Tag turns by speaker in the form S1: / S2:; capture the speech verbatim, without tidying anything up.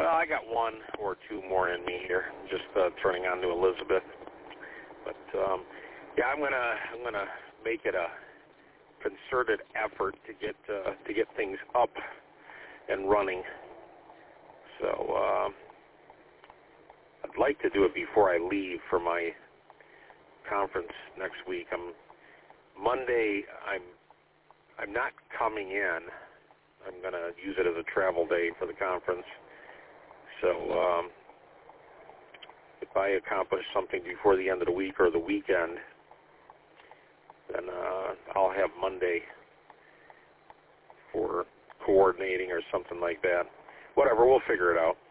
S1: Well, I got one or two more in me here. Just uh, turning on to Elizabeth. But um, yeah, I'm gonna I'm gonna make it a concerted effort to get uh, to get things up and running. So uh, I'd like to do it before I leave for my conference next week. I'm Monday. I'm I'm not coming in. I'm going to use it as a travel day for the conference. So um, if I accomplish something before the end of the week or the weekend, then uh, I'll have Monday for coordinating or something like that. Whatever, we'll figure it out.